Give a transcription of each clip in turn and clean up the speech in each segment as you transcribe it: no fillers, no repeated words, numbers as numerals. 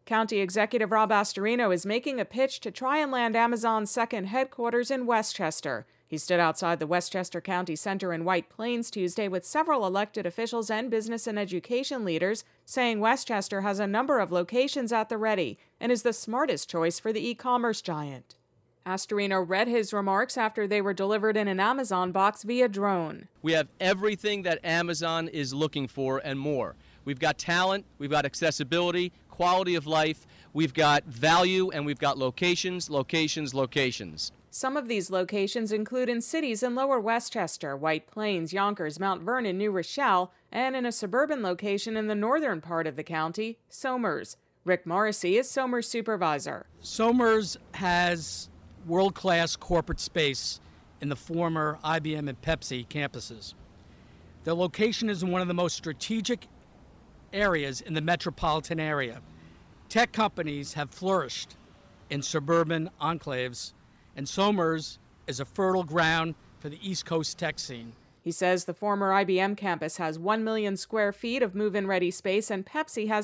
County Executive Rob Astorino is making a pitch to try and land Amazon's second headquarters in Westchester. He stood outside the Westchester County Center in White Plains Tuesday with several elected officials and business and education leaders, saying Westchester has a number of locations at the ready and is the smartest choice for the e-commerce giant. Astorino read his remarks after they were delivered in an Amazon box via drone. We have everything that Amazon is looking for and more. We've got talent, we've got accessibility, quality of life, we've got value, and we've got locations. Some of these locations include in cities in Lower Westchester, White Plains, Yonkers, Mount Vernon, New Rochelle, and in a suburban location in the northern part of the county, Somers. Rick Morrissey is Somers' supervisor. Somers has world-class corporate space in the former IBM and Pepsi campuses. The location is in one of the most strategic areas in the metropolitan area. Tech companies have flourished in suburban enclaves, and Somers is a fertile ground for the East Coast tech scene. He says the former IBM campus has 1 million square feet of move-in ready space, and Pepsi has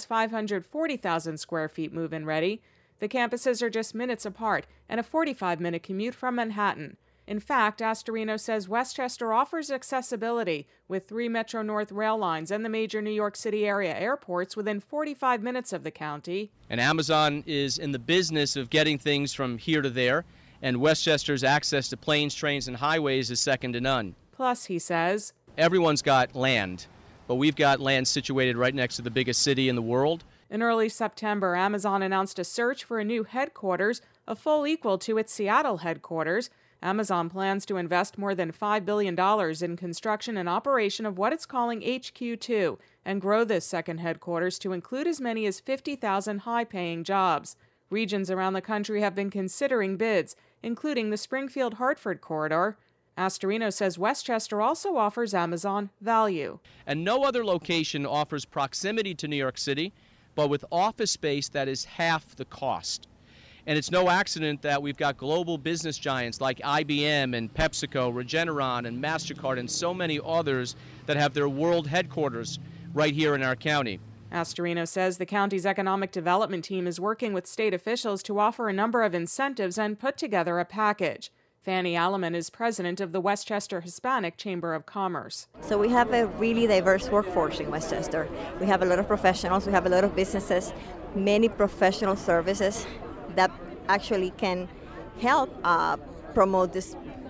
540,000 square feet move-in ready. The campuses are just minutes apart and a 45-minute commute from Manhattan. In fact, Astorino says Westchester offers accessibility with 3 Metro-North rail lines and the major New York City area airports within 45 minutes of the county. And Amazon is in the business of getting things from here to there, and Westchester's access to planes, trains, and highways is second to none. Plus, he says, everyone's got land, but we've got land situated right next to the biggest city in the world. In early September, Amazon announced a search for a new headquarters, a full equal to its Seattle headquarters. Amazon plans to invest more than $5 billion in construction and operation of what it's calling HQ2 and grow this second headquarters to include as many as 50,000 high-paying jobs. Regions around the country have been considering bids, including the Springfield-Hartford corridor. Astorino says Westchester also offers Amazon value. And no other location offers proximity to New York City, but with office space that is half the cost. And it's no accident that we've got global business giants like IBM and PepsiCo, Regeneron and MasterCard and so many others that have their world headquarters right here in our county. Astorino says the county's economic development team is working with state officials to offer a number of incentives and put together a package. Fanny Alleman is president of the Westchester Hispanic Chamber of Commerce. So we have a really diverse workforce in Westchester. We have a lot of professionals, we have a lot of businesses, many professional services that actually can help promote this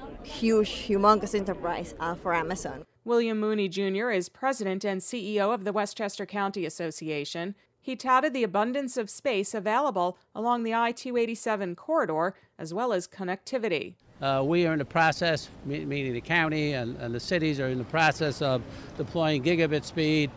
humongous enterprise for Amazon. William Mooney Jr. is president and CEO of the Westchester County Association. He touted the abundance of space available along the I-287 corridor, as well as connectivity. We are in the process, meaning the county and the cities are in the process of deploying gigabit speed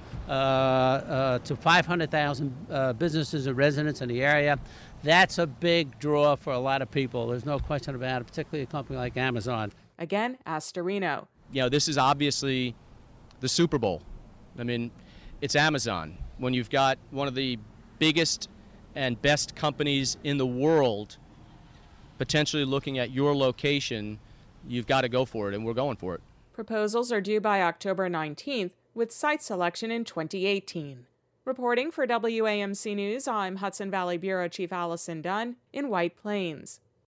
to 500,000 businesses and residents in the area. That's a big draw for a lot of people. There's no question about it, particularly a company like Amazon. Again, Astorino. You know, this is obviously the Super Bowl. I mean, it's Amazon. When you've got one of the biggest and best companies in the world potentially looking at your location, you've got to go for it, and we're going for it. Proposals are due by October 19th, with site selection in 2018. Reporting for WAMC News, I'm Hudson Valley Bureau Chief Allison Dunn in White Plains.